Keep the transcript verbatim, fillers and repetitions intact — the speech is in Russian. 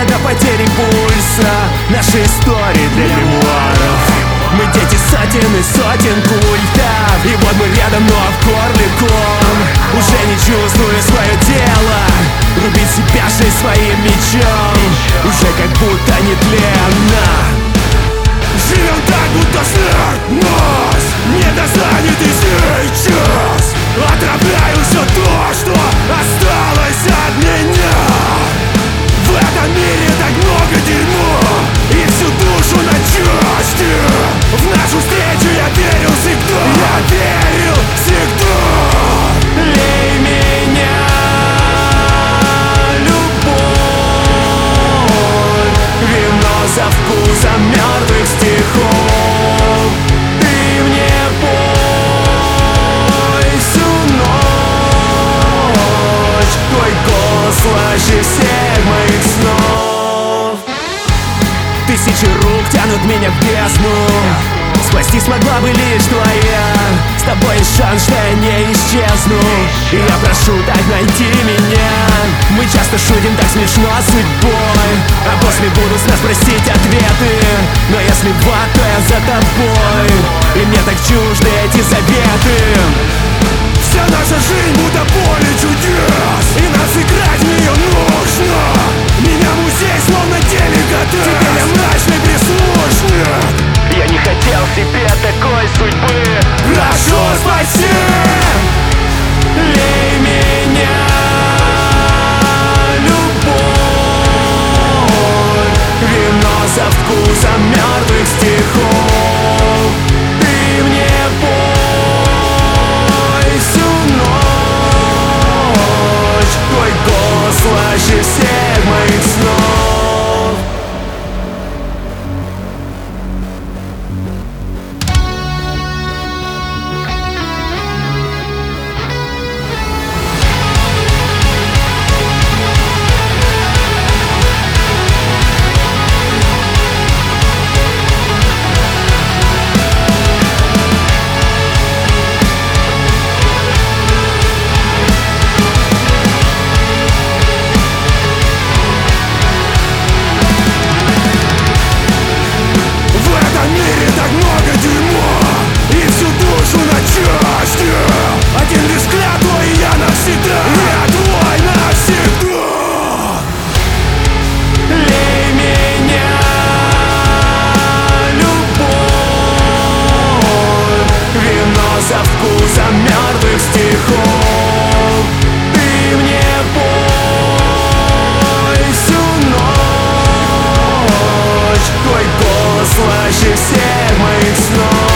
до потери пульса, наши истории для мемуаров. Мы дети сотен и сотен культов, и вот мы рядом, но в горле ком. Уже не чувствую свое тело, рубить себя жизнь своим мечом уже как будто нетленно. Живем так, будто смерть нас не достанет и сейчас. Отравляю все то, что осталось от меня. В этом мире так много дерьма, и всю душу на части. В нашу встречу я верил всегда, я верил всегда. Лей меня, любовь, вино со вкусом мертвых стихов. Ты мне пой всю ночь, твой голос слаще всех моих снов. Тысячи рук тянут меня в бездну, спасти смогла бы лишь твоя. С тобой есть шанс, что я не исчезну, и я прошу так найти меня. Мы часто шутим так смешно с судьбой, а после будут с нас просить ответы. Но если в ад, то я за тобой, и мне так чужды эти заветы. Вся наша жизнь будто поле чудес, и нас играть в нее нужно. Меня музей словно деликатес, теперь я мрачный прислужник. Я не хотел себе такой судьбы, прошу спаси. Лей меня, любовь, вино со вкусом мертвых стихов. Ты мне пой всю ночь, твой голос слаще всех моих снов. Один лишь взгляд твой, и я навсегда, я твой навсегда. Лей меня, любовь, вино со вкусом мертвых стихов. Ты мне пой всю ночь, твой голос слаще всех моих снов.